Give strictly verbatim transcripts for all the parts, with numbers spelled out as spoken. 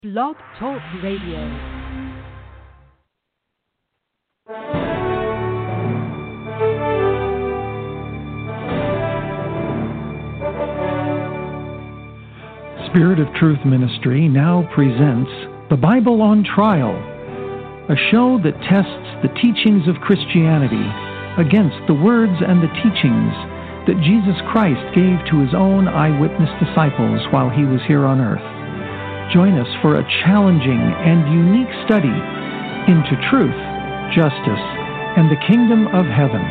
Blog Talk Radio. Spirit of Truth Ministry now presents The Bible on Trial, a show that tests the teachings of Christianity against the words and the teachings that Jesus Christ gave to his own eyewitness disciples while he was here on earth. Join us for a challenging and unique study into truth, justice, and the kingdom of heaven.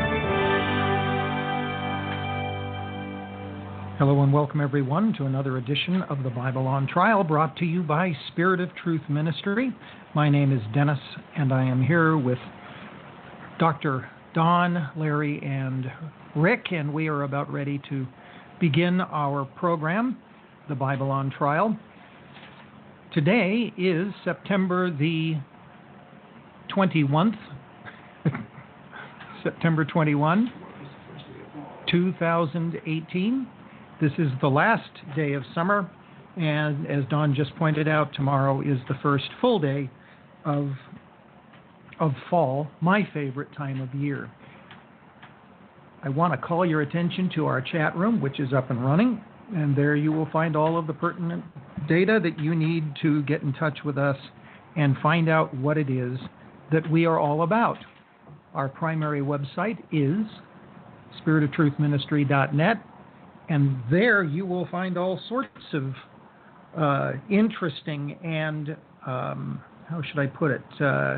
Hello and welcome everyone to another edition of The Bible on Trial, brought to you by Spirit of Truth Ministry. My name is Dennis, and I am here with Doctor Don, Larry, and Rick, and we are about ready to begin our program, The Bible on Trial. Today is September the twenty-first, September twenty-first, two thousand eighteen. This is the last day of summer, and as Don just pointed out, tomorrow is the first full day of, of fall, my favorite time of year. I want to call your attention to our chat room, which is up and running, and there you will find all of the pertinent data that you need to get in touch with us and find out what it is that we are all about. Our primary website is spirit of truth ministry dot net, and there you will find all sorts of uh, interesting and, um, how should I put it, uh,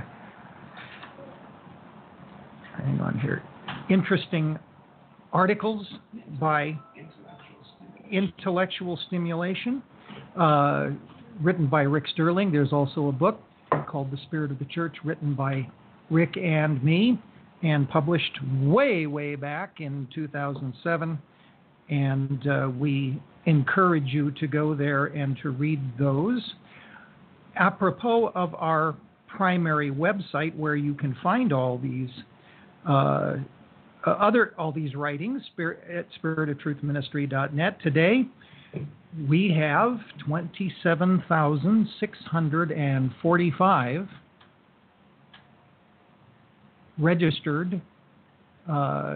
hang on here, interesting articles by intellectual stimulation, uh, written by Rick Sterling. There's also a book called The Spirit of the Church, written by Rick and me, and published way, way back in two thousand seven. And uh, we encourage you to go there and to read those. Apropos of our primary website, where you can find all these uh, uh, other all these writings, spirit, at spirit of truth ministry dot net. Today, we have twenty-seven thousand six hundred forty-five registered uh,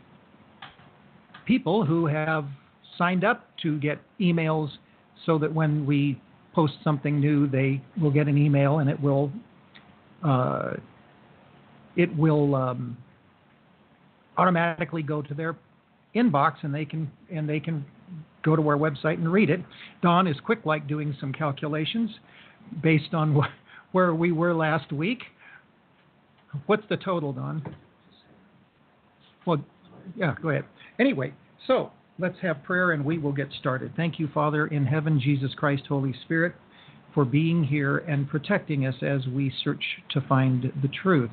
people who have signed up to get emails, so that when we post something new, they will get an email, and it will uh, it will um, automatically go to their inbox, and they can and they can go to our website and read it. Don is quick like doing some calculations based on wh- where we were last week. What's the total, Don? Well, yeah, go ahead. Anyway, so let's have prayer and we will get started. Thank you, Father in heaven, Jesus Christ, Holy Spirit, for being here and protecting us as we search to find the truth.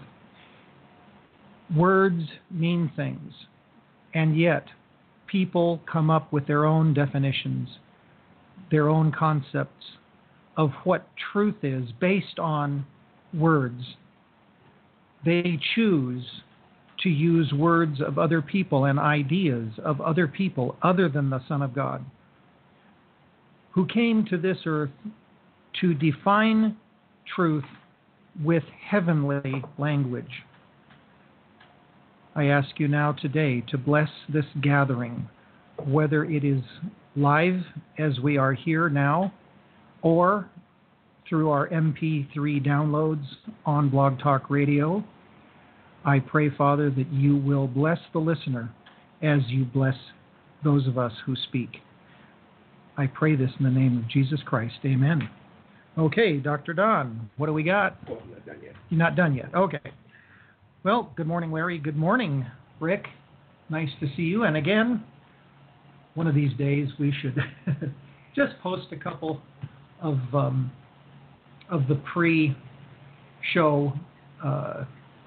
Words mean things, and yet people come up with their own definitions, their own concepts of what truth is based on words. They choose to use words of other people and ideas of other people other than the Son of God, who came to this earth to define truth with heavenly language. I ask you now today to bless this gathering, whether it is live as we are here now, or through our M P three downloads on Blog Talk Radio. I pray, Father, that you will bless the listener as you bless those of us who speak. I pray this in the name of Jesus Christ. Amen. Okay, Doctor Don, what do we got? Oh, I'm not done yet. You're not done yet. Okay. Well, good morning, Larry. Good morning, Rick. Nice to see you. And again, one of these days we should just post a couple of um, of the pre-show uh,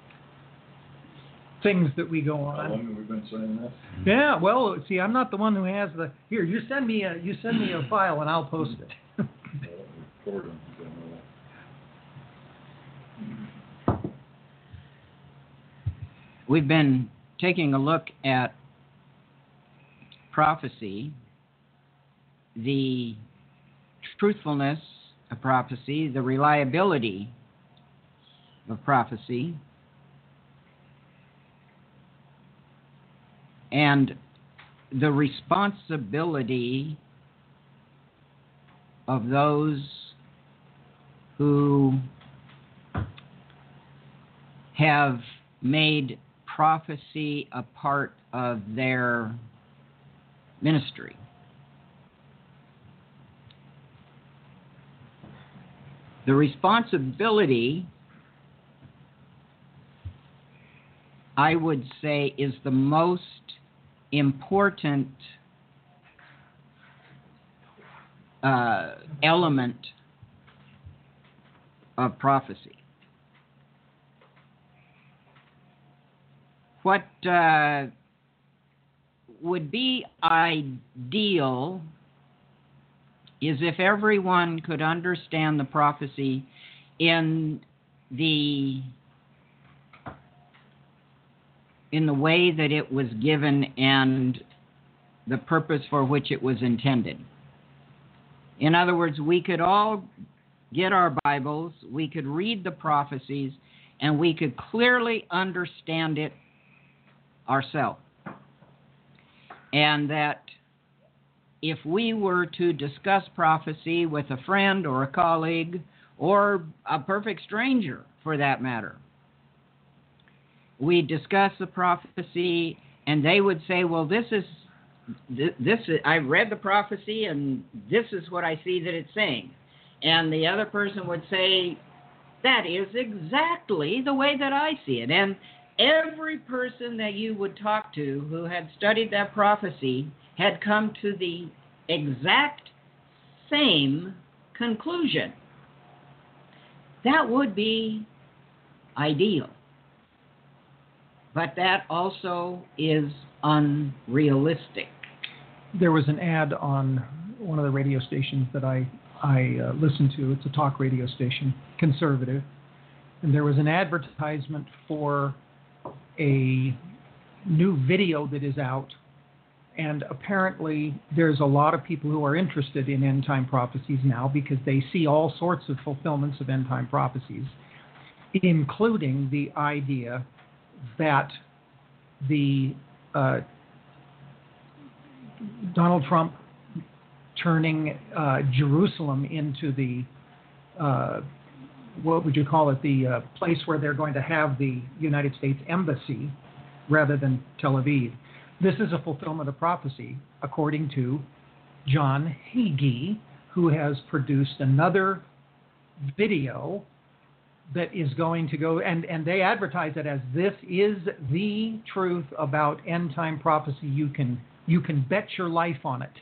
things that we go on. How long have we been saying this? Yeah. Well, see, I'm not the one who has the. Here, you send me a you send me a file and I'll post it. We've been taking a look at prophecy, the truthfulness a prophecy, the reliability of prophecy, and the responsibility of those who have made prophecy a part of their ministry. The responsibility, I would say, is the most important uh, element of prophecy. What uh, would be ideal is if everyone could understand the prophecy in the in the way that it was given and the purpose for which it was intended. In other words, we could all get our Bibles, we could read the prophecies, and we could clearly understand it ourselves. And that if we were to discuss prophecy with a friend or a colleague or a perfect stranger for that matter, we discuss the prophecy and they would say, well, this is, this is, I read the prophecy and this is what I see that it's saying. And the other person would say, that is exactly the way that I see it. And every person that you would talk to who had studied that prophecy had come to the exact same conclusion. That would be ideal. But that also is unrealistic. There was an ad on one of the radio stations that I, I uh, listen to. It's a talk radio station, conservative. And there was an advertisement for a new video that is out. And apparently there's a lot of people who are interested in end-time prophecies now because they see all sorts of fulfillments of end-time prophecies, including the idea that the uh, Donald Trump turning uh, Jerusalem into the, uh, what would you call it, the uh, place where they're going to have the United States Embassy rather than Tel Aviv. This is a fulfillment of prophecy, according to John Hagee, who has produced another video that is going to go, and, and they advertise it as this is the truth about end-time prophecy. You can you can bet your life on it.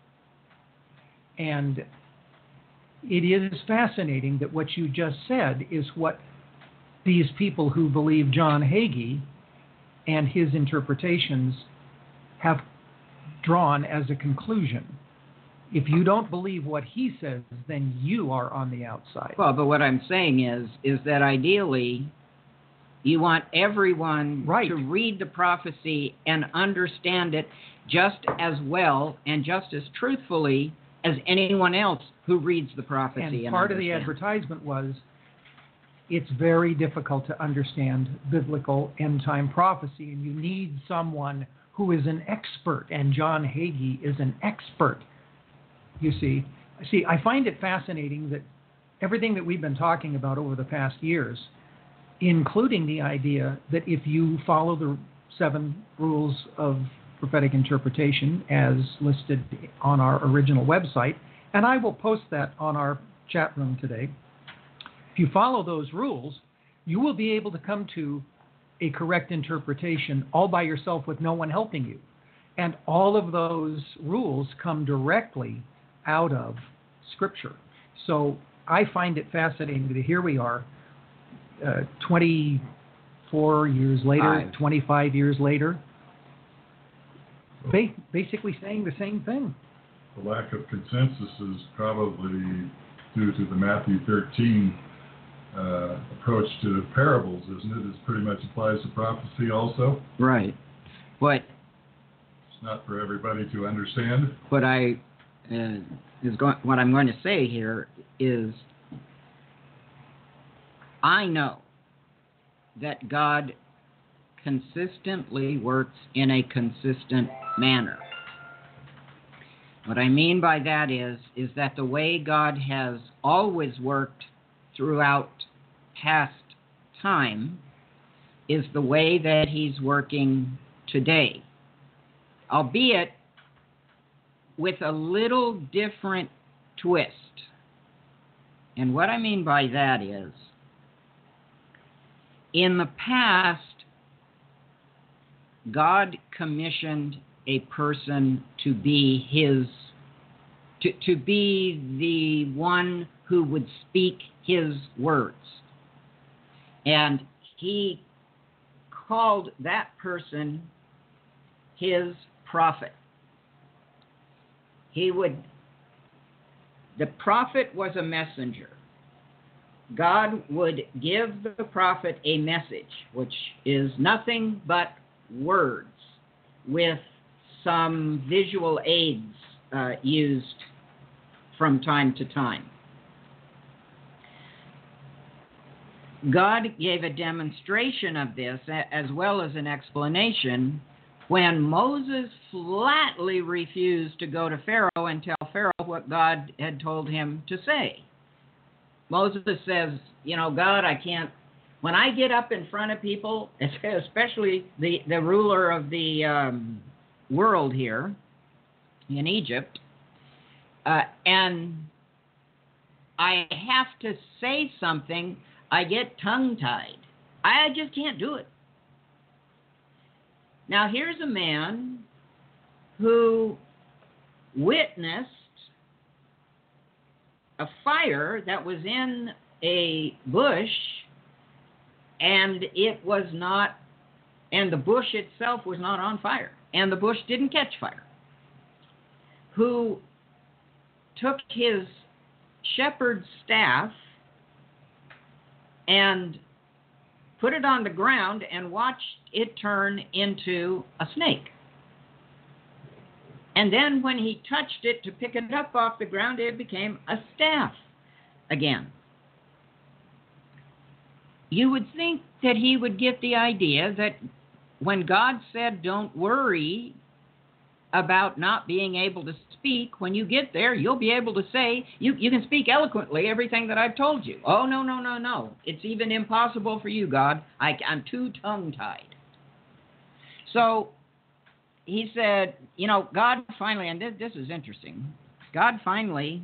And it is fascinating that what you just said is what these people who believe John Hagee and his interpretations have drawn as a conclusion. If you don't believe what he says, then you are on the outside. Well, but what I'm saying is, is that ideally, you want everyone right. to read the prophecy and understand it just as well and just as truthfully as anyone else who reads the prophecy. And, and part of the understands. advertisement was, it's very difficult to understand biblical end-time prophecy, and you need someone who is an expert, and John Hagee is an expert. You see, see, I find it fascinating that everything that we've been talking about over the past years, including the idea that if you follow the seven rules of prophetic interpretation as listed on our original website, and I will post that on our chat room today, if you follow those rules, you will be able to come to a correct interpretation all by yourself with no one helping you. And all of those rules come directly out of Scripture. So I find it fascinating that here we are, uh, twenty-four years later, Five. twenty-five years later, ba- basically saying the same thing. The lack of consensus is probably due to the Matthew thirteen uh, approach to parables, isn't it? It pretty much applies to prophecy also. Right. What It's not for everybody to understand. what I uh, is going, what I'm going to say here is, I know that God consistently works in a consistent manner. What I mean by that is, is that the way God has always worked throughout past time is the way that He's working today, albeit with a little different twist. And what I mean by that is, in the past, God commissioned a person to be His, to, to be the one who would speak His words. And He called that person His prophet. He would, the prophet was a messenger. God would give the prophet a message, which is nothing but words with some visual aids uh, used from time to time. God gave a demonstration of this as well as an explanation when Moses flatly refused to go to Pharaoh and tell Pharaoh what God had told him to say. Moses says, you know, God, I can't, when I get up in front of people, especially the, the ruler of the um, world here in Egypt, uh, and I have to say something, I get tongue-tied. I just can't do it. Now, here's a man who witnessed a fire that was in a bush, and it was not, and the bush itself was not on fire, and the bush didn't catch fire, who took his shepherd's staff and put it on the ground and watched it turn into a snake. And then when he touched it to pick it up off the ground, it became a staff again. You would think that he would get the idea that when God said, don't worry about not being able to speak, when you get there, you'll be able to say, you, you can speak eloquently everything that I've told you. Oh, no, no, no, no. It's even impossible for you, God. I, I'm too tongue-tied. So he said, you know, God finally, and this, this is interesting, God finally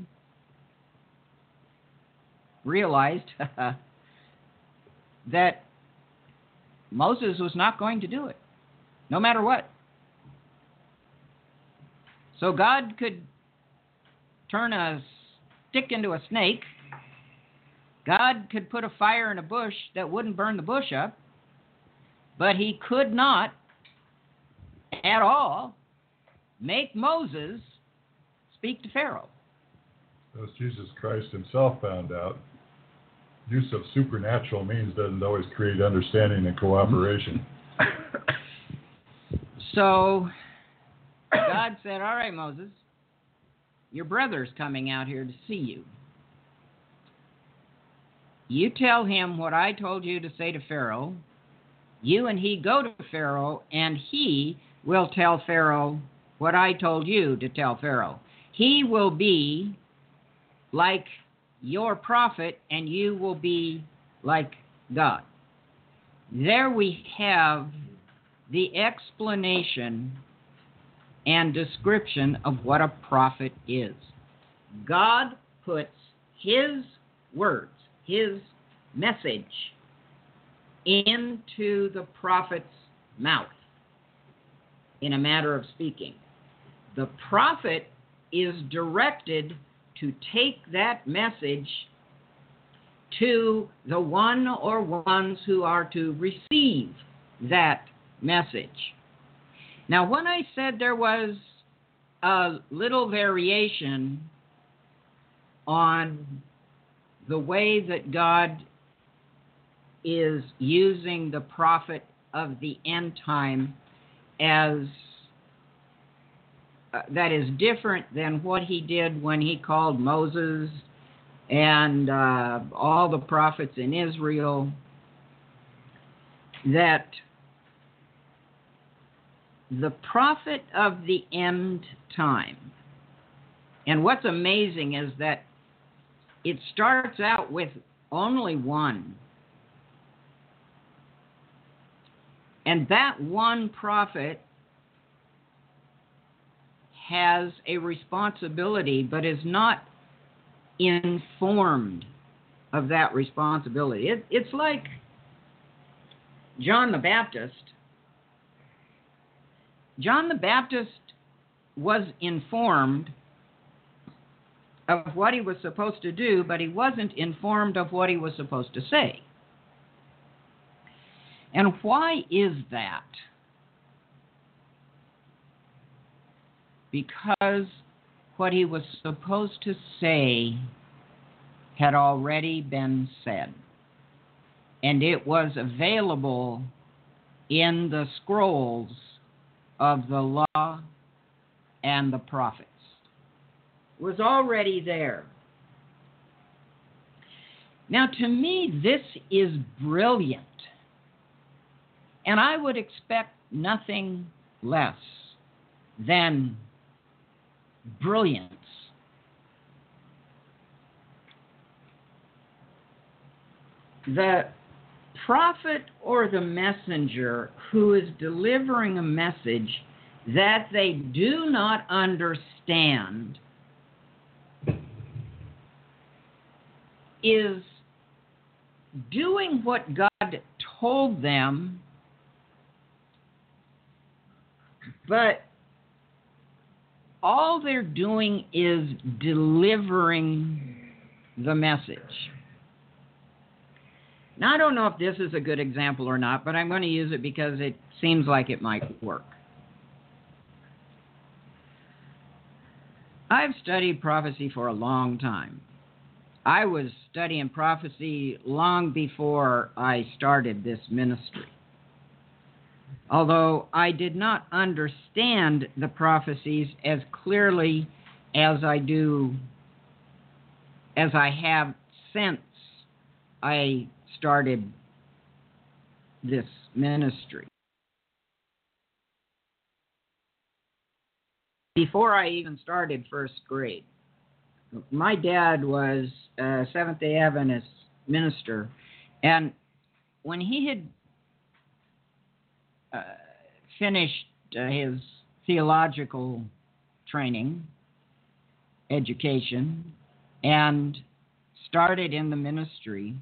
realized that Moses was not going to do it, no matter what. So God could turn a stick into a snake. God could put a fire in a bush that wouldn't burn the bush up, but He could not at all make Moses speak to Pharaoh. As Jesus Christ Himself found out, use of supernatural means doesn't always create understanding and cooperation. So God said, all right, Moses, your brother's coming out here to see you. You tell him what I told you to say to Pharaoh. You and he go to Pharaoh, and he will tell Pharaoh what I told you to tell Pharaoh. He will be like your prophet, and you will be like God. There we have the explanation and description of what a prophet is. God puts His words, His message, into the prophet's mouth in a matter of speaking. The prophet is directed to take that message to the one or ones who are to receive that message. Now, when I said there was a little variation on the way that God is using the prophet of the end time as uh, that is different than what he did when he called Moses and uh, all the prophets in Israel, that the prophet of the end time, and what's amazing is that it starts out with only one. And that one prophet has a responsibility, but is not informed of that responsibility. It, it's like John the Baptist. John the Baptist was informed of what he was supposed to do, but he wasn't informed of what he was supposed to say. And why is that? Because what he was supposed to say had already been said, and it was available in the scrolls of the law and the prophets. It was already there. Now, to me, this is brilliant, and I would expect nothing less than brilliance. The prophet or the messenger who is delivering a message that they do not understand is doing what God told them, but all they're doing is delivering the message. Now, I don't know if this is a good example or not, but I'm going to use it because it seems like it might work. I've studied prophecy for a long time. I was studying prophecy long before I started this ministry. Although I did not understand the prophecies as clearly as I do, as I have since I started this ministry. Before I even started first grade, my dad was a Seventh-day Adventist minister, and when he had uh, finished uh, his theological training, education, and started in the ministry,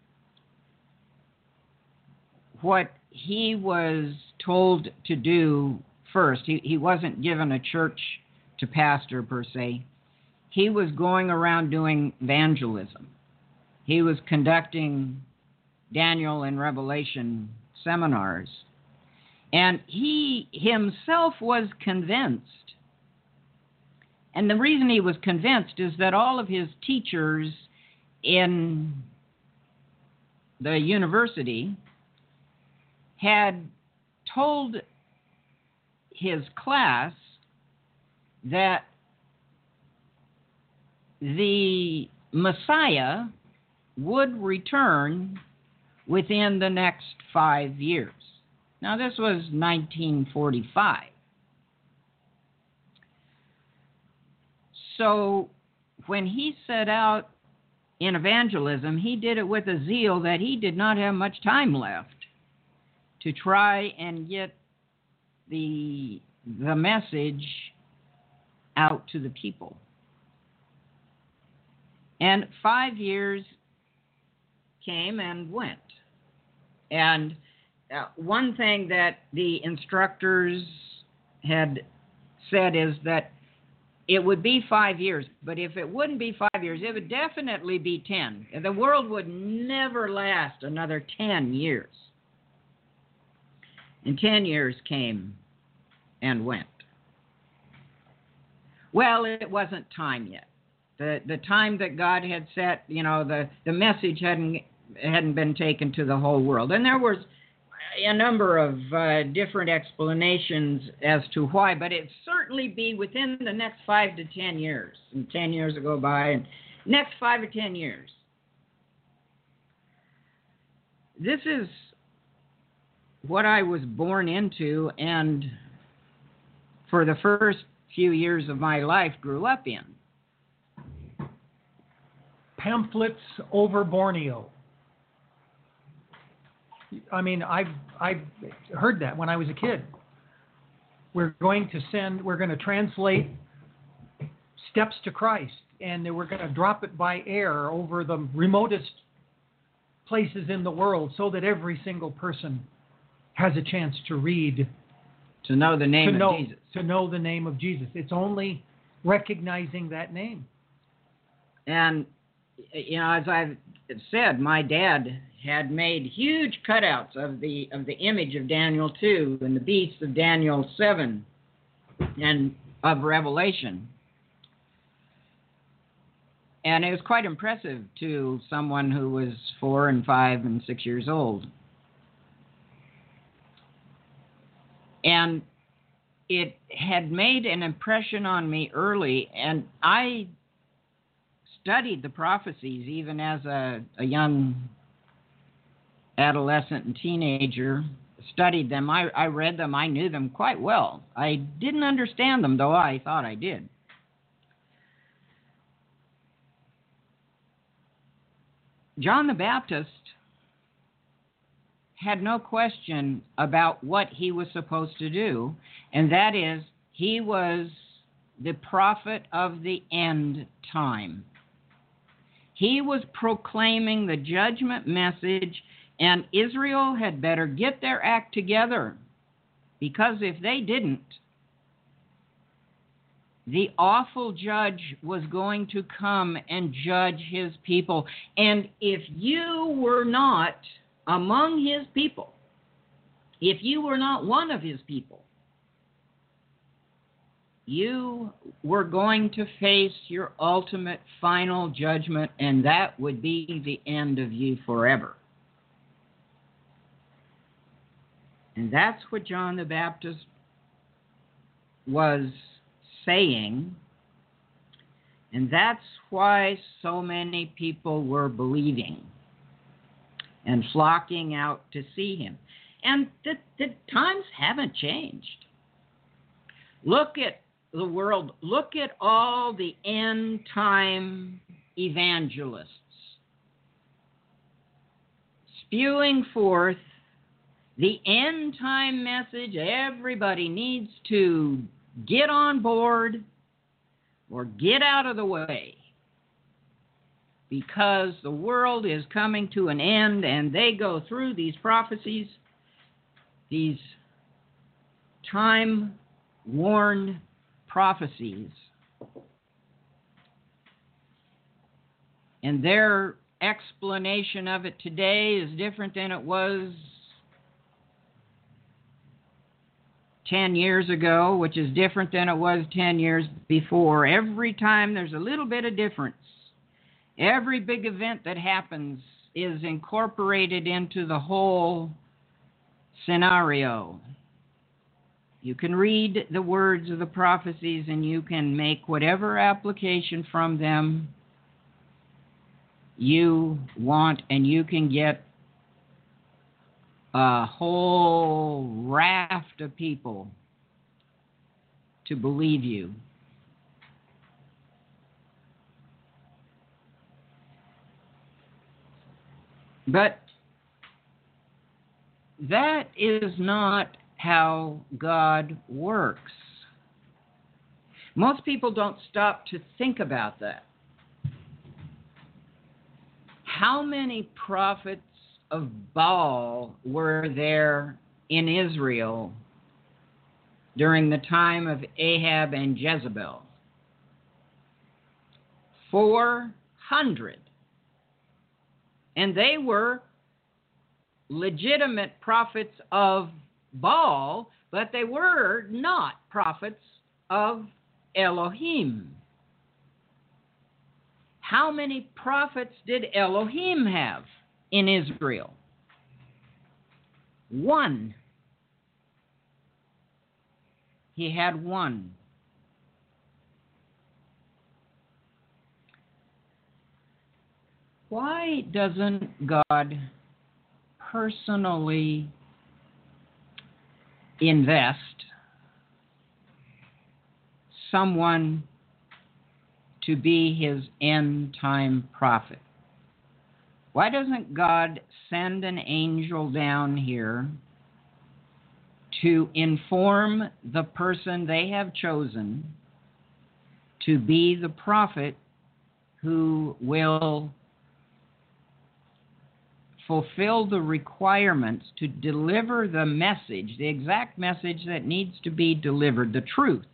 what he was told to do first, he, he wasn't given a church to pastor per se. He was going around doing evangelism. He was conducting Daniel and Revelation seminars. And he himself was convinced. And the reason he was convinced is that all of his teachers in the university had told his class that the Messiah would return within the next five years. Now, this was nineteen forty-five. So when he set out in evangelism, he did it with a zeal that he did not have much time left to try and get the, the message out to the people. And five years came and went. And uh, one thing that the instructors had said is that it would be five years, but if it wouldn't be five years, it would definitely be ten. The world would never last another ten years. And ten years came and went. Well, it wasn't time yet. The the time that God had set, you know, the, the message hadn't hadn't been taken to the whole world. And there was, a number of uh, different explanations as to why, but it certainly be within the next five to ten years. And ten years will go by, and next five or ten years. This is what I was born into, and for the first few years of my life grew up in. Pamphlets over Borneo. I mean, I've, I've heard that when I was a kid. We're going to send, we're going to translate Steps to Christ, and we're going to drop it by air over the remotest places in the world so that every single person has a chance to read. To know the name to know, of Jesus. To know the name of Jesus. It's only recognizing that name. And, you know, as I've said, my dad had made huge cutouts of the of the image of Daniel two and the beasts of Daniel seven and of Revelation. And it was quite impressive to someone who was four and five and six years old. And it had made an impression on me early, and I studied the prophecies even as a, a young adolescent and teenager, studied them. I, I read them. I knew them quite well. I didn't understand them, though I thought I did. John the Baptist had no question about what he was supposed to do, and that is, he was the prophet of the end time. He was proclaiming the judgment message, and Israel had better get their act together, because if they didn't, the awful judge was going to come and judge his people. And if you were not among his people, if you were not one of his people, you were going to face your ultimate final judgment, and that would be the end of you forever. And that's what John the Baptist was saying, and that's why so many people were believing and flocking out to see him. And the, the times haven't changed. Look at the world. Look at all the end-time evangelists spewing forth the end-time message. Everybody needs to get on board or get out of the way, because the world is coming to an end, and they go through these prophecies, these time-worn prophecies, and their explanation of it today is different than it was ten years ago, which is different than it was ten years before. Every time there's a little bit of difference. Every big event that happens is incorporated into the whole scenario. You can read the words of the prophecies, and you can make whatever application from them you want, and you can get a whole raft of people to believe you. But that is not how God works. Most people don't stop to think about that. How many prophets of Baal were there in Israel during the time of Ahab and Jezebel? Four hundred. And they were legitimate prophets of Baal, but they were not prophets of Elohim. How many prophets did Elohim have in Israel? one. He had one. Why doesn't God personally invest someone to be his end-time prophet? Why doesn't God send an angel down here to inform the person they have chosen to be the prophet who will fulfill the requirements to deliver the message, the exact message that needs to be delivered, the truth?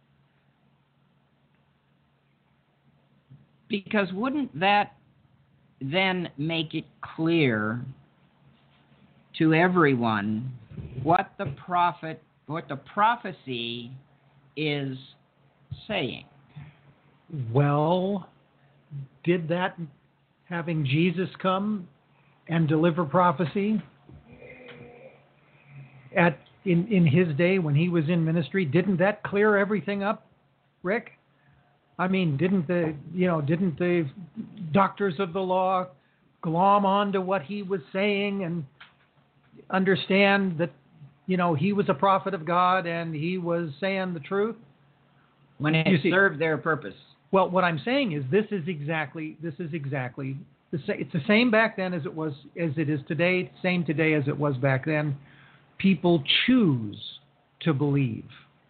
Because wouldn't that then make it clear to everyone what the prophet, what the prophecy is saying? Well, did that, having Jesus come and deliver prophecy at in, in his day when he was in ministry, didn't that clear everything up, Rick? I mean, didn't the you know didn't the doctors of the law glom onto what he was saying and understand that you know he was a prophet of God and he was saying the truth? When it served their purpose. Well, what I'm saying is this is exactly this is exactly the sa- it's the same back then as it was as it is today. Same today as it was back then. People choose to believe.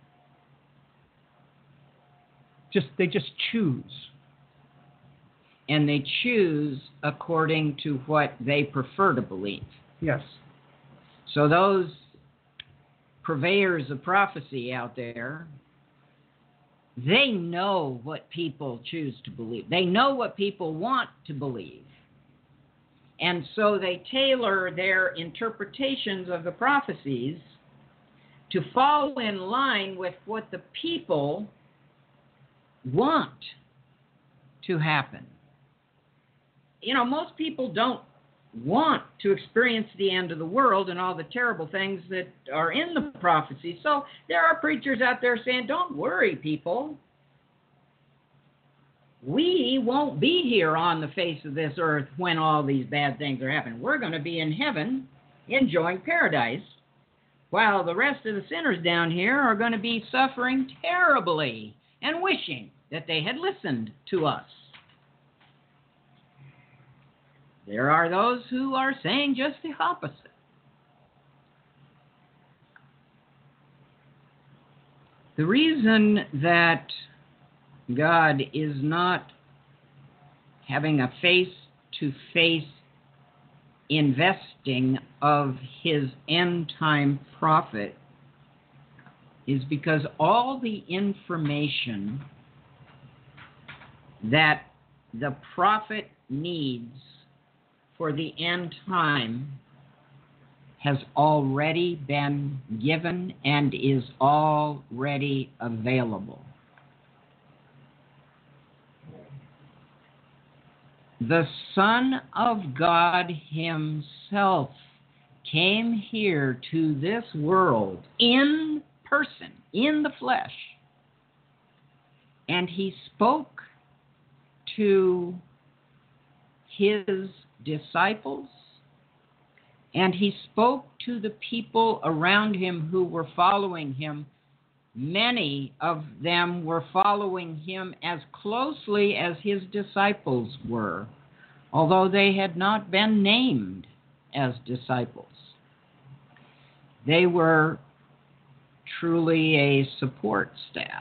Just they just choose. And they choose according to what they prefer to believe. Yes. So those purveyors of prophecy out there, they know what people choose to believe. They know what people want to believe. And so they tailor their interpretations of the prophecies to fall in line with what the people want to happen. You know, most people don't want to experience the end of the world and all the terrible things that are in the prophecy. So there are preachers out there saying, don't worry, people. We won't be here on the face of this earth when all these bad things are happening. We're going to be in heaven enjoying paradise, while the rest of the sinners down here are going to be suffering terribly and wishing that they had listened to us. There are those who are saying just the opposite. The reason that God is not having a face-to-face investing of his end-time prophet is because all the information that the prophet needs for the end time has already been given and is already available. The Son of God himself came here to this world in person, in the flesh, and he spoke to his disciples, and he spoke to the people around him who were following him. Many of them were following him as closely as his disciples were, although they had not been named as disciples. They were truly a support staff.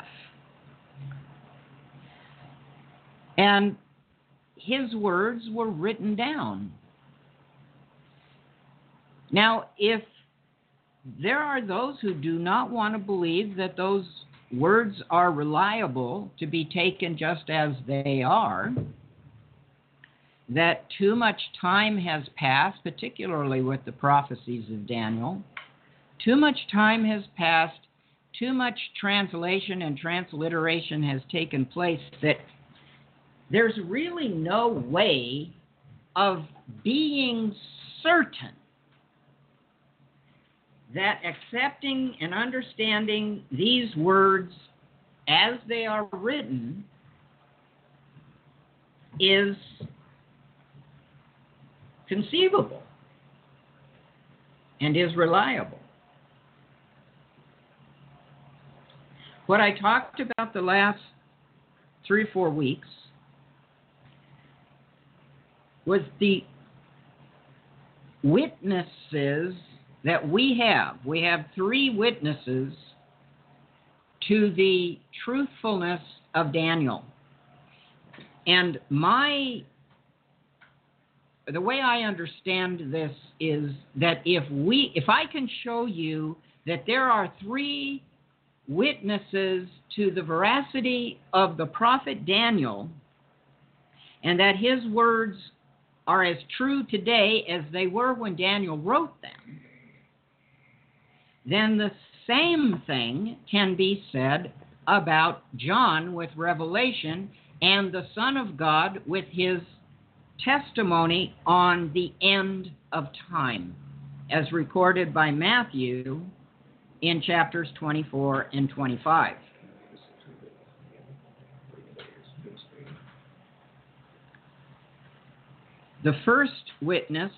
And his words were written down. Now, if there are those who do not want to believe that those words are reliable to be taken just as they are, that too much time has passed, particularly with the prophecies of Daniel, too much time has passed, too much translation and transliteration has taken place, that there's really no way of being certain that accepting and understanding these words as they are written is conceivable and is reliable. What I talked about the last three or four weeks was the witnesses that we have. We have three witnesses to the truthfulness of Daniel. And my, the way I understand this is that if we, if I can show you that there are three witnesses to the veracity of the prophet Daniel, and that his words are as true today as they were when Daniel wrote them, then the same thing can be said about John with Revelation and the Son of God with his testimony on the end of time, as recorded by Matthew in chapters twenty-four and twenty-five. The first witness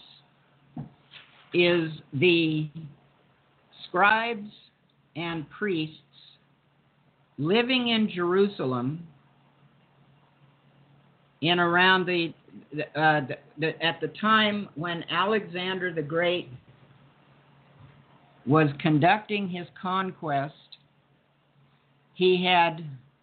is the scribes and priests living in Jerusalem in around the, uh, the, the at the time when Alexander the Great was conducting his conquest. He had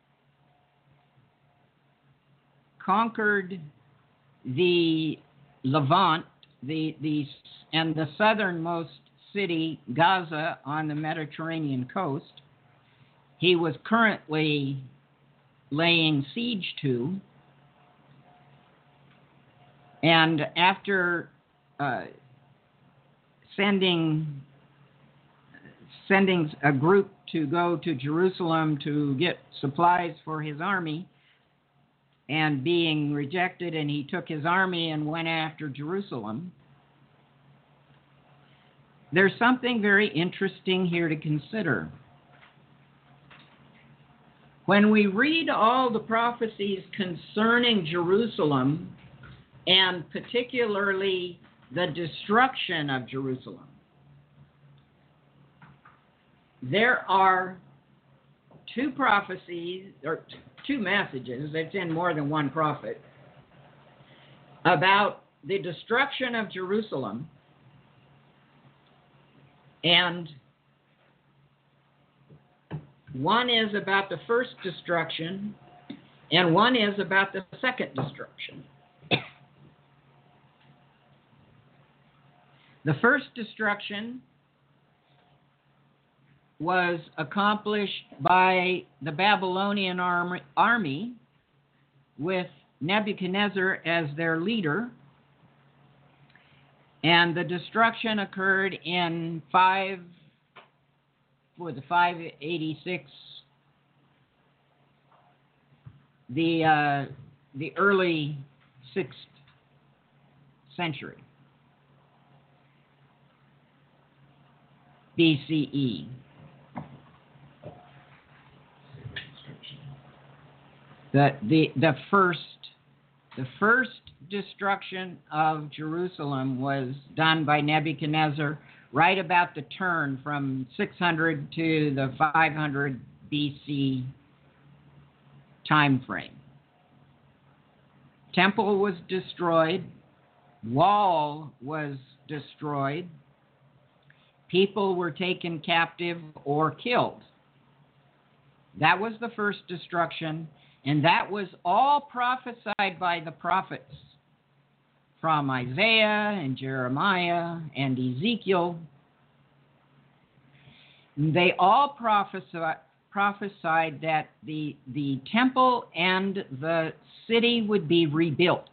conquered the Levant, the the and the southernmost city, Gaza, on the Mediterranean coast. He was currently laying siege to, and after uh, sending sending a group to go to Jerusalem to get supplies for his army, and being rejected, and he took his army and went after Jerusalem. There's something very interesting here to consider. When we read all the prophecies concerning Jerusalem, and particularly the destruction of Jerusalem, there are two prophecies, or two messages, it's in more than one prophet, about the destruction of Jerusalem, and one is about the first destruction, and one is about the second destruction. The first destruction was accomplished by the Babylonian army, army with Nebuchadnezzar as their leader, and the destruction occurred in five, for the five eighty-six, the uh, the early sixth century B C E. The, the the first the first destruction of Jerusalem was done by Nebuchadnezzar right about the turn from six hundred to the five hundred B C time frame. Temple was destroyed, wall was destroyed, people were taken captive or killed. That was the first destruction. And that was all prophesied by the prophets from Isaiah and Jeremiah and Ezekiel. They all prophesied, prophesied that the, the temple and the city would be rebuilt.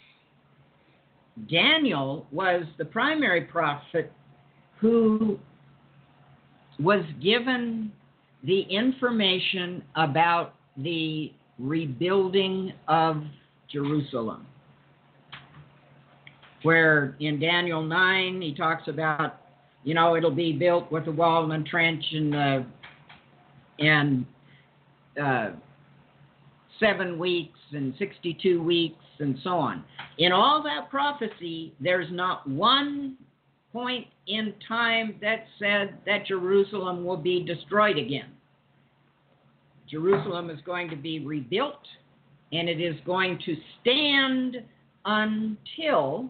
Daniel was the primary prophet who was given the information about the rebuilding of Jerusalem, where in Daniel nine he talks about you know, it'll be built with a wall and a trench and uh, and uh, seven weeks and sixty-two weeks and so on. In all that prophecy, there's not one point in time that said that Jerusalem will be destroyed again. Jerusalem is going to be rebuilt, and it is going to stand until,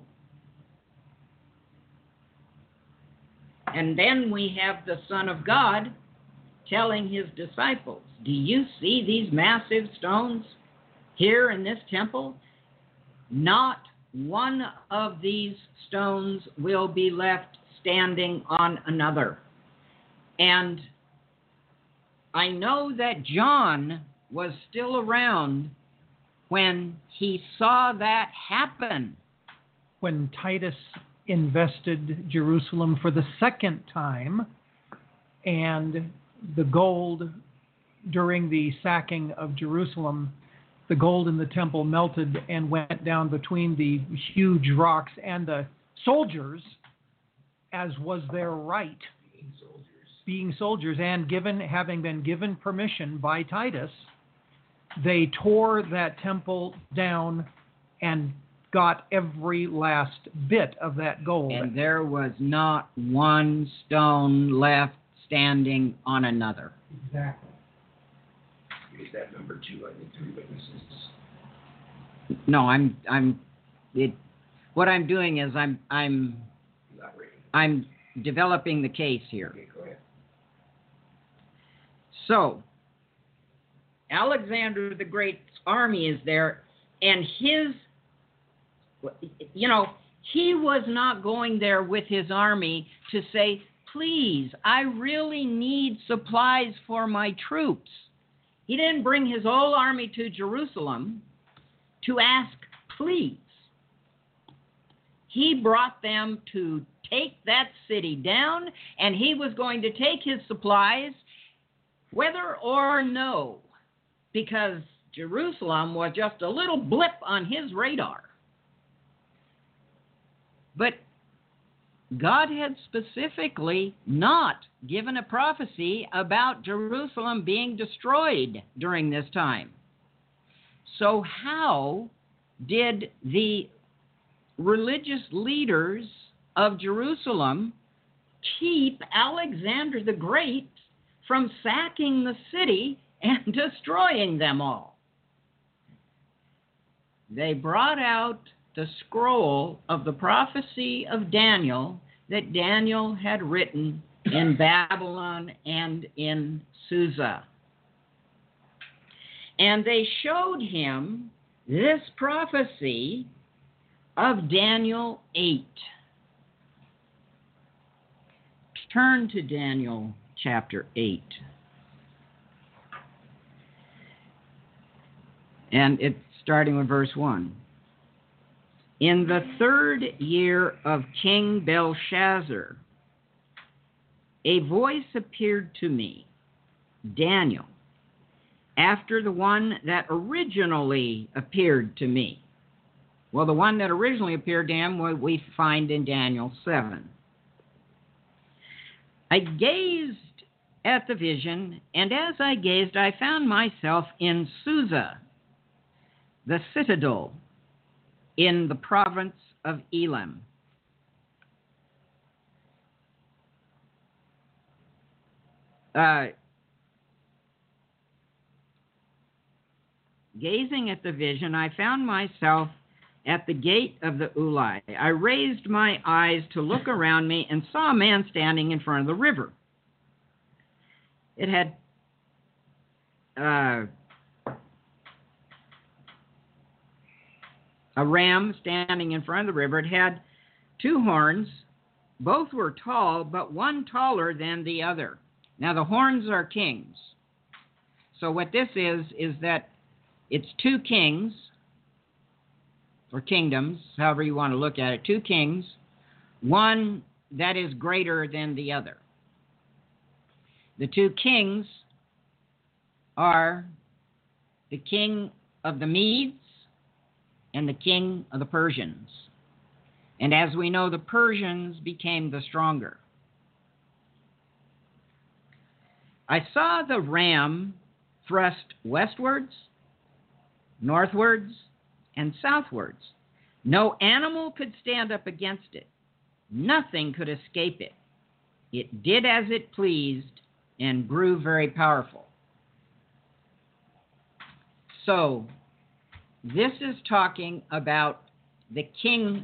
and then we have the Son of God telling his disciples, do you see these massive stones here in this temple? Not one of these stones will be left standing on another. And I know that John was still around when he saw that happen. When Titus invested Jerusalem for the second time, and the gold during the sacking of Jerusalem, the gold in the temple melted and went down between the huge rocks, and the soldiers, as was their right, being soldiers, being soldiers and given, having been given permission by Titus, they tore that temple down and got every last bit of that gold. And there was not one stone left standing on another. Exactly. Use that number two, I think, three witnesses. No, I'm I'm it what I'm doing is I'm I'm I'm developing the case here. Okay, go ahead. So Alexander the Great's army is there, and his, you know, he was not going there with his army to say, please, I really need supplies for my troops. He didn't bring his whole army to Jerusalem to ask, please. He brought them to take that city down, and he was going to take his supplies, whether or no, because Jerusalem was just a little blip on his radar. But God had specifically not given a prophecy about Jerusalem being destroyed during this time. So how did the religious leaders of Jerusalem keep Alexander the Great from sacking the city and destroying them all? They brought out the scroll of the prophecy of Daniel that Daniel had written in Babylon and in Susa. And they showed him this prophecy of Daniel eight. Turn to Daniel chapter eight. And it's starting with verse one. In the third year of King Belshazzar, a voice appeared to me, Daniel, after the one that originally appeared to me. Well, the one that originally appeared to him we find in Daniel seven. I gazed at the vision, and as I gazed, I found myself in Susa, the citadel, in the province of Elam. Uh, gazing at the vision, I found myself at the gate of the Ulai. I raised my eyes to look around me and saw a man standing in front of the river. It had uh, a ram standing in front of the river. It had two horns. Both were tall, but one taller than the other. Now, the horns are kings. So what this is, is that it's two kings, or kingdoms, however you want to look at it, two kings, one that is greater than the other. The two kings are the king of the Medes and the king of the Persians. And as we know, the Persians became the stronger. I saw the ram thrust westwards, northwards, and southwards. No animal could stand up against it. Nothing could escape it. It did as it pleased and grew very powerful. So, this is talking about the king,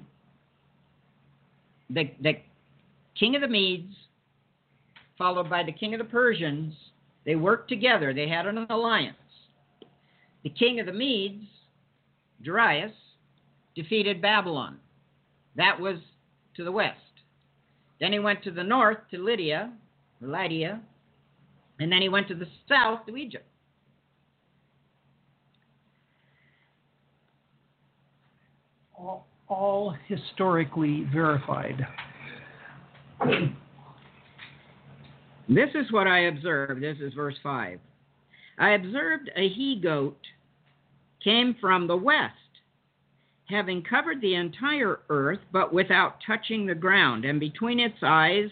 the, the king of the Medes, followed by the king of the Persians. They worked together. They had an alliance. The king of the Medes, Darius, defeated Babylon. That was to the west. Then he went to the north to Lydia, or Lydia, and then he went to the south to Egypt. All, all historically verified. This is what I observed. This is verse five. I observed a he-goat came from the west, having covered the entire earth, but without touching the ground. And between its eyes,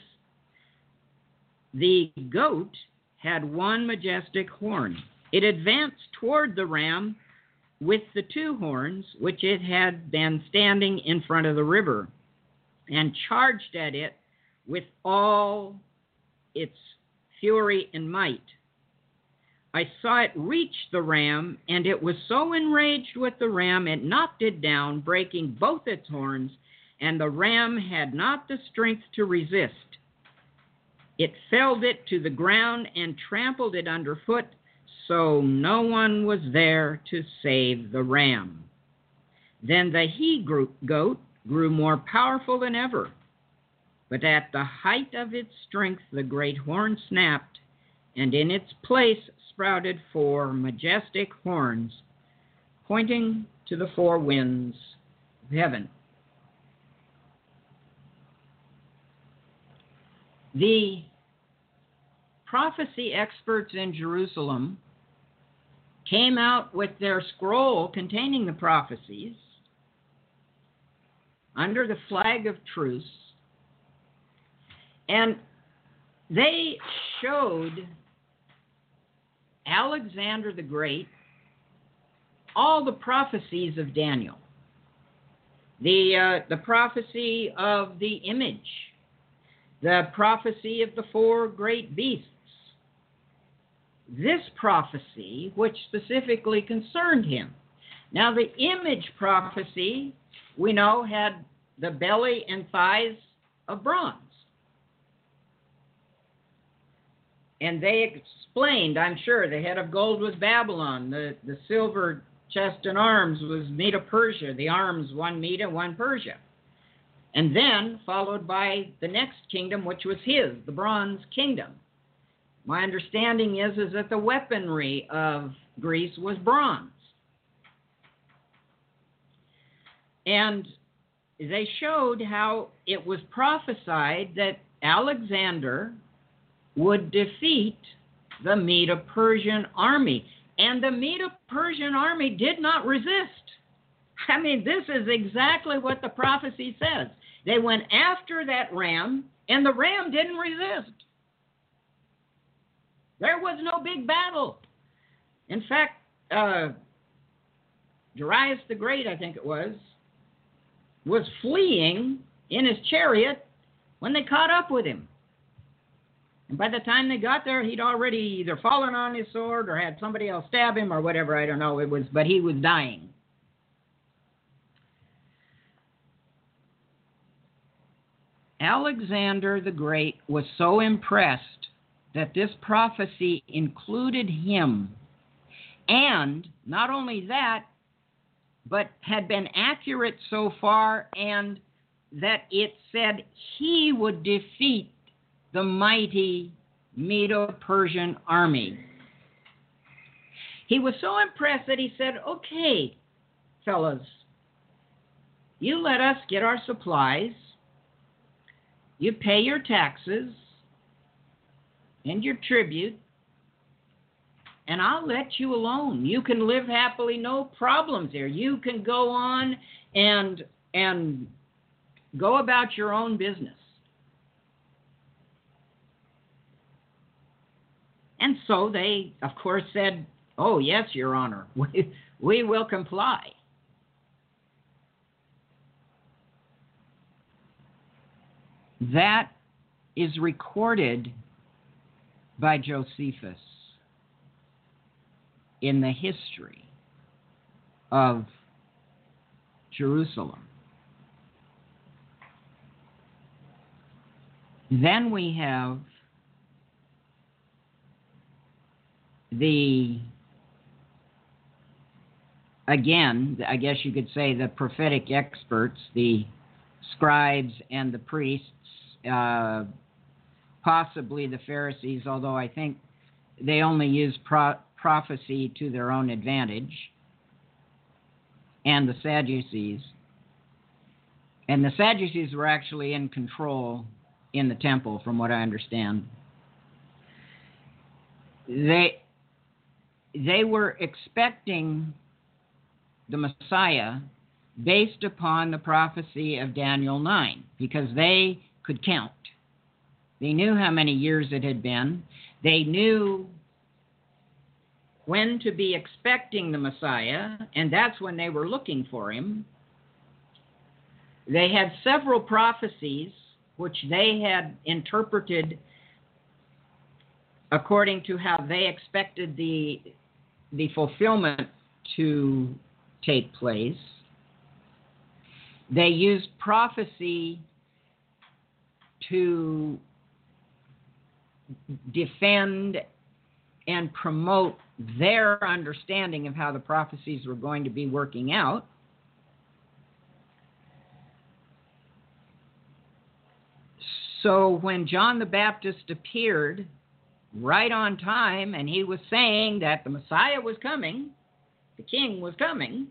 the goat had one majestic horn. It advanced toward the ram with the two horns, which it had been standing in front of the river, and charged at it with all its fury and might. I saw it reach the ram, and it was so enraged with the ram, it knocked it down, breaking both its horns, and the ram had not the strength to resist. It felled it to the ground and trampled it underfoot, so no one was there to save the ram. Then the he-goat grew more powerful than ever, but at the height of its strength the great horn snapped, and in its place sprouted four majestic horns, pointing to the four winds of heaven. The prophecy experts in Jerusalem came out with their scroll containing the prophecies under the flag of truce, and they showed Alexander the Great all the prophecies of Daniel, the uh, the prophecy of the image, the prophecy of the four great beasts. This prophecy, which specifically concerned him. Now, the image prophecy, we know, had the belly and thighs of bronze. And they explained, I'm sure, the head of gold was Babylon, the, the silver chest and arms was Medo-Persia, the arms one Medo, one Persia. And then followed by the next kingdom, which was his, the Bronze Kingdom. My understanding is, is that the weaponry of Greece was bronze. And they showed how it was prophesied that Alexander would defeat the Medo-Persian army. And the Medo-Persian army did not resist. I mean, this is exactly what the prophecy says. They went after that ram, and the ram didn't resist. There was no big battle. In fact, uh, Darius the Great, I think it was, was fleeing in his chariot when they caught up with him. And by the time they got there, he'd already either fallen on his sword or had somebody else stab him or whatever, I don't know. It was, but he was dying. Alexander the Great was so impressed that this prophecy included him. And not only that, but had been accurate so far, and that it said he would defeat the mighty Medo-Persian army. He was so impressed that he said, okay, fellas, you let us get our supplies, you pay your taxes and your tribute, and I'll let you alone. You can live happily, no problems here. You can go on and and go about your own business. And so they, of course, said, "Oh, yes, Your Honor, we, we will comply." That is recorded by Josephus in the history of Jerusalem. Then we have the, again, I guess you could say the prophetic experts, the scribes and the priests, uh, possibly the Pharisees, although I think they only use pro- prophecy to their own advantage, and the Sadducees. And the Sadducees were actually in control in the temple, from what I understand. They they were expecting the Messiah based upon the prophecy of Daniel nine, because they could count. They knew how many years it had been. They knew when to be expecting the Messiah, and that's when they were looking for him. They had several prophecies which they had interpreted according to how they expected the, the fulfillment to take place. They used prophecy to defend and promote their understanding of how the prophecies were going to be working out. So when John the Baptist appeared right on time, and he was saying that the Messiah was coming, the King was coming,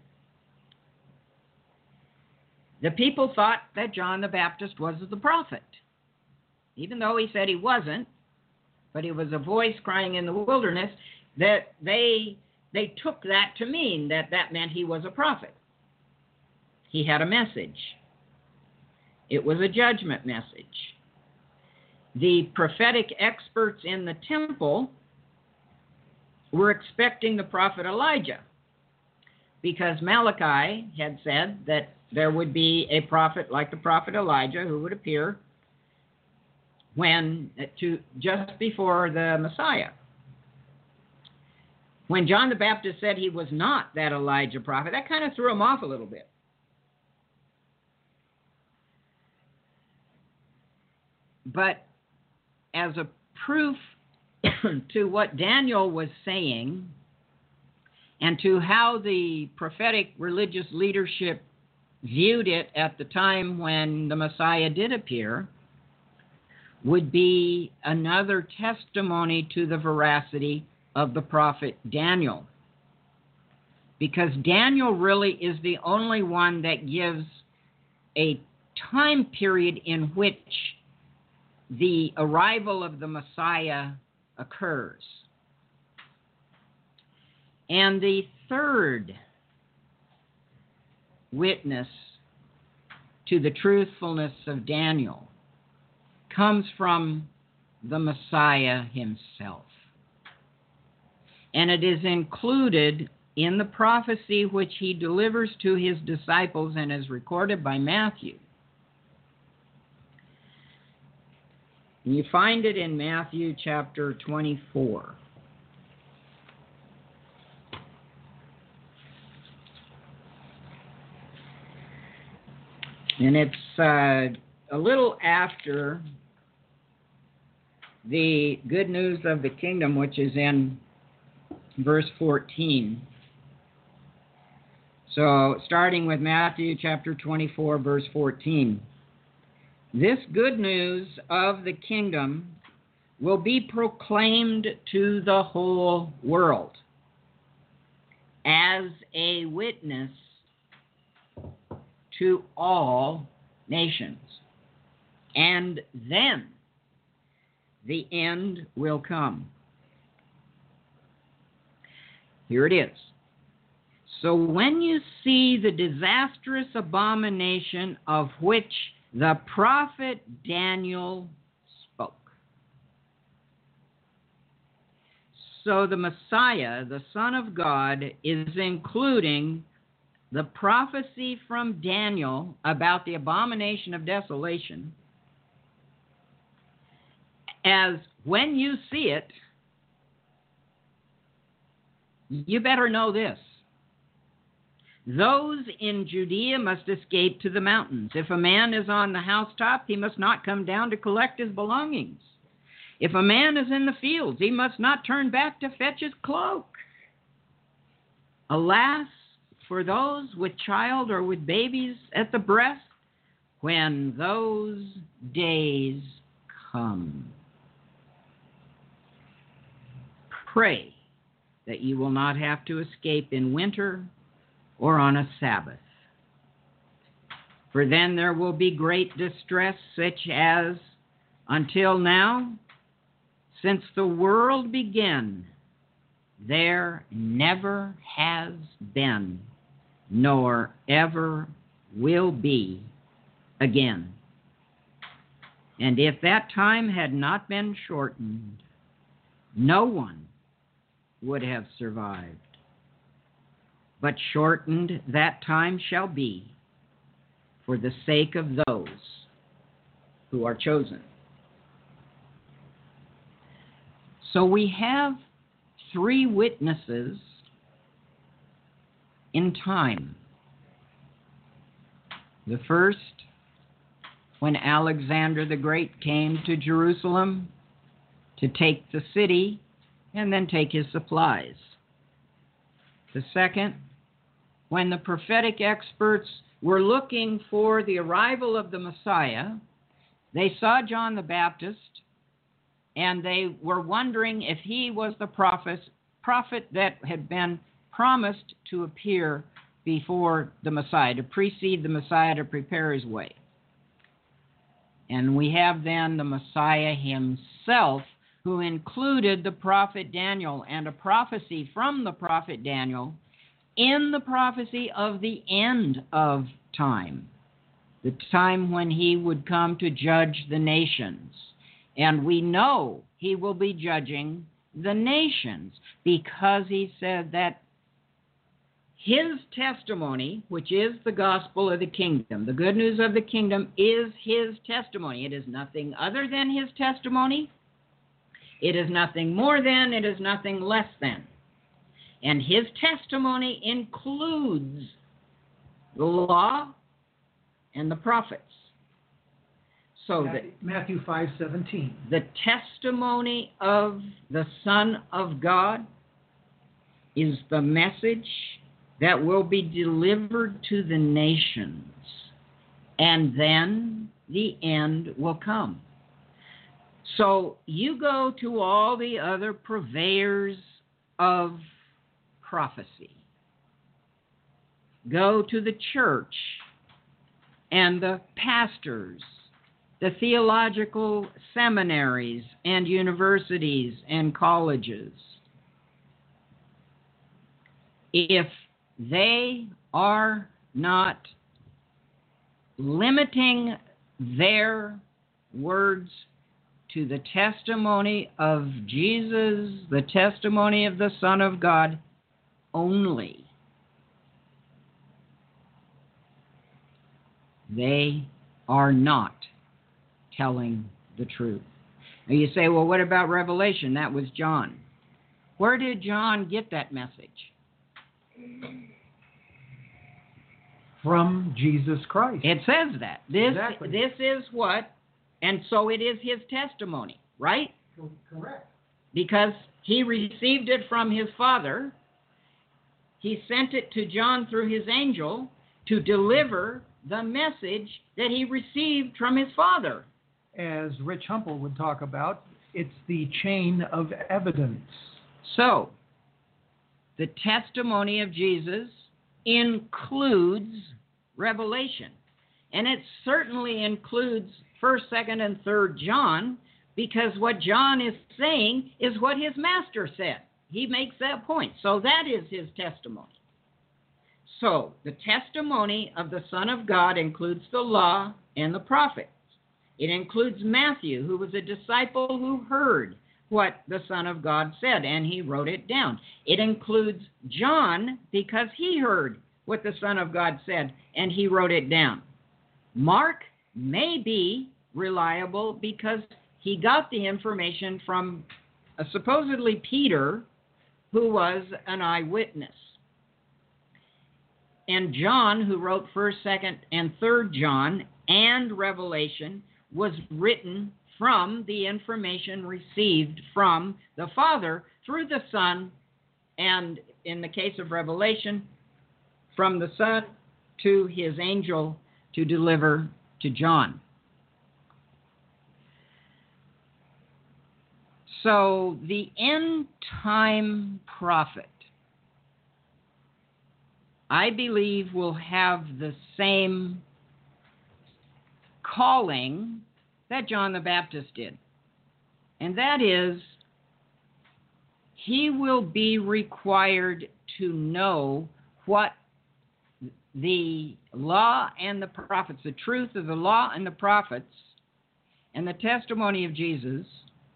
the people thought that John the Baptist was the prophet, even though he said he wasn't, but he was a voice crying in the wilderness. That they they took that to mean that that meant he was a prophet. He had a message. It was a judgment message. The prophetic experts in the temple were expecting the prophet Elijah, because Malachi had said that there would be a prophet like the prophet Elijah who would appear when to just before the Messiah. When John the Baptist said he was not that Elijah prophet, that kind of threw him off a little bit. But as a proof to what Daniel was saying and to how the prophetic religious leadership viewed it at the time when the Messiah did appear, would be another testimony to the veracity of the prophet Daniel. Because Daniel really is the only one that gives a time period in which the arrival of the Messiah occurs. And the third witness to the truthfulness of Daniel comes from the Messiah himself. And it is included in the prophecy which he delivers to his disciples and is recorded by Matthew. And you find it in Matthew chapter twenty-four. And it's uh, a little after the good news of the kingdom, which is in verse fourteen. So, starting with Matthew chapter twenty-four, verse fourteen. This good news of the kingdom will be proclaimed to the whole world as a witness to all nations. And then the end will come. Here it is. So when you see the disastrous abomination of which the prophet Daniel spoke, So the Messiah, the Son of God, is including the prophecy from Daniel about the abomination of desolation as when you see it, you better know this. Those in Judea must escape to the mountains. If a man is on the housetop, he must not come down to collect his belongings. If a man is in the fields, he must not turn back to fetch his cloak. Alas, for those with child or with babies at the breast, when those days come. Pray that you will not have to escape in winter or on a Sabbath. For then there will be great distress, such as until now, since the world began, there never has been, nor ever will be again. And if that time had not been shortened, no one would have survived. But shortened that time shall be for the sake of those who are chosen. So we have three witnesses in time. The first, when Alexander the Great came to Jerusalem to take the city and then take his supplies. The second, when the prophetic experts were looking for the arrival of the Messiah, they saw John the Baptist, and they were wondering if he was the prophet, prophet that had been promised to appear before the Messiah, to precede the Messiah, to prepare his way. And we have then the Messiah himself, who included the prophet Daniel and a prophecy from the prophet Daniel in the prophecy of the end of time, the time when he would come to judge the nations. And we know he will be judging the nations because he said that his testimony, which is the gospel of the kingdom, the good news of the kingdom, is his testimony. It is nothing other than his testimony. It is nothing more than, it is nothing less than. And his testimony includes the law and the prophets. So that Matthew five seventeen. The testimony of the Son of God is the message that will be delivered to the nations, and then the end will come. So you go to all the other purveyors of prophecy. Go to the church and the pastors, the theological seminaries and universities and colleges. If they are not limiting their words to the testimony of Jesus, the testimony of the Son of God only, they are not telling the truth. Now you say, well, what about Revelation? That was John. Where did John get that message? From Jesus Christ. It says that. This, Exactly. this is what, and so it is his testimony, right? Correct. Because he received it from his Father. He sent it to John through his angel to deliver the message that he received from his Father. As Rich Humple would talk about, it's the chain of evidence. So, the testimony of Jesus includes Revelation. And it certainly includes first, second, and third John, because what John is saying is what his master said. He makes that point. So that is his testimony. So, the testimony of the Son of God includes the law and the prophets. It includes Matthew, who was a disciple who heard what the Son of God said, and he wrote it down. It includes John because he heard what the Son of God said, and he wrote it down. Mark may be reliable because he got the information from uh, supposedly Peter, who was an eyewitness. And John, who wrote first, second, and third John and Revelation, was written from the information received from the Father through the Son, and in the case of Revelation, from the Son to his angel to deliver to John. So the end time prophet, I believe, will have the same calling that John the Baptist did. And that is, he will be required to know what the law and the prophets, the truth of the law and the prophets, and the testimony of Jesus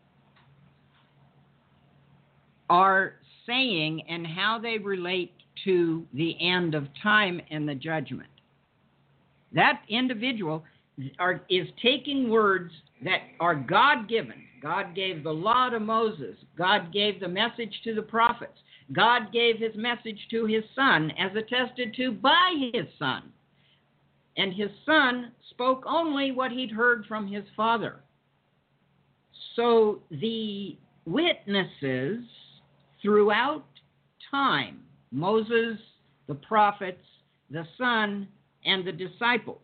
are saying and how they relate to the end of time and the judgment. That individual are, is taking words that are God-given. God gave the law to Moses. God gave the message to the prophets. God gave his message to his Son, as attested to by his Son. And his Son spoke only what he'd heard from his Father. So the witnesses throughout time, Moses, the prophets, the Son, and the disciples,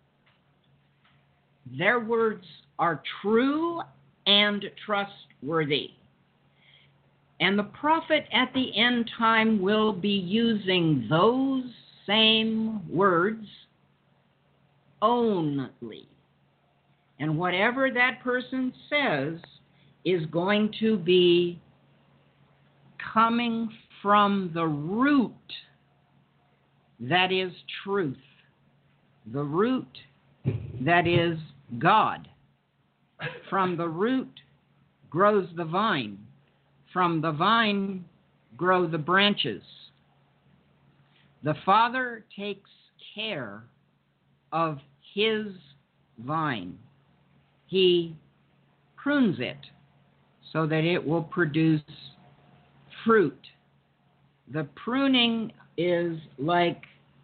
their words are true and trustworthy. And the prophet at the end time will be using those same words only. And whatever that person says is going to be coming from the root that is truth, the root that is God. From the root grows the vine. From the vine grow the branches. The Father takes care of his vine. He prunes it so that it will produce fruit. The pruning is like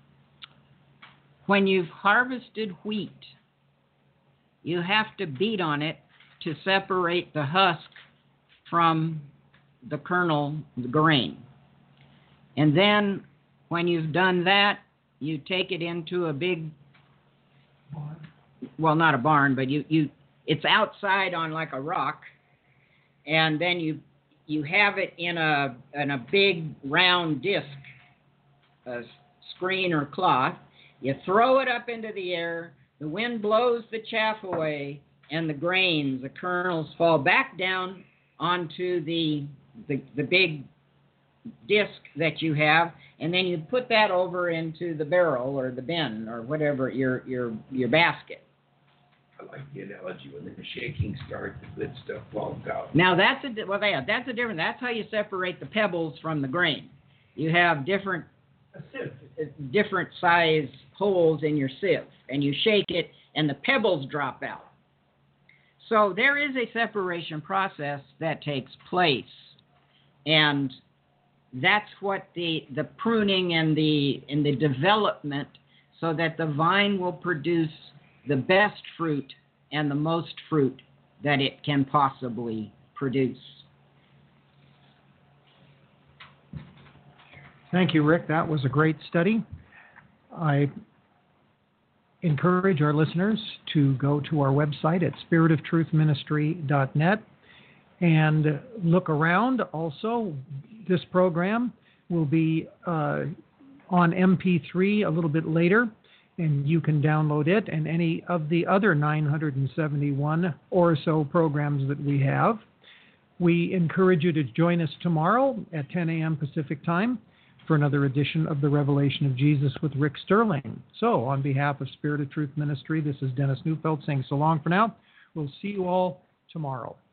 when you've harvested wheat. You have to beat on it to separate the husk from the kernel, the grain. And then when you've done that, you take it into a big barn. Well, not a barn, but you, you it's outside on like a rock, and then you you have it in a in a big round disc, a screen or cloth. You throw it up into the air, the wind blows the chaff away, and the grains, the kernels, fall back down onto the the, the big disc that you have, and then you put that over into the barrel or the bin or whatever, your your your basket. I like the analogy when the shaking starts, the good stuff falls out. Now that's a well, yeah, that's a different. That's how you separate the pebbles from the grain. You have different different size holes in your sieve, and you shake it, and the pebbles drop out. So there is a separation process that takes place, and that's what the the pruning and the and the development, so that the vine will produce the best fruit and the most fruit that it can possibly produce. Thank you, Rick. That was a great study. I encourage our listeners to go to our website at spirit of truth ministry dot net and look around. Also, this program will be uh, on M P three a little bit later, and you can download it and any of the other nine hundred seventy-one or so programs that we have. We encourage you to join us tomorrow at ten a.m. Pacific Time for another edition of the Revelation of Jesus with Rick Sterling. So, on behalf of Spirit of Truth Ministry, this is Dennis Neufeld saying so long for now. We'll see you all tomorrow.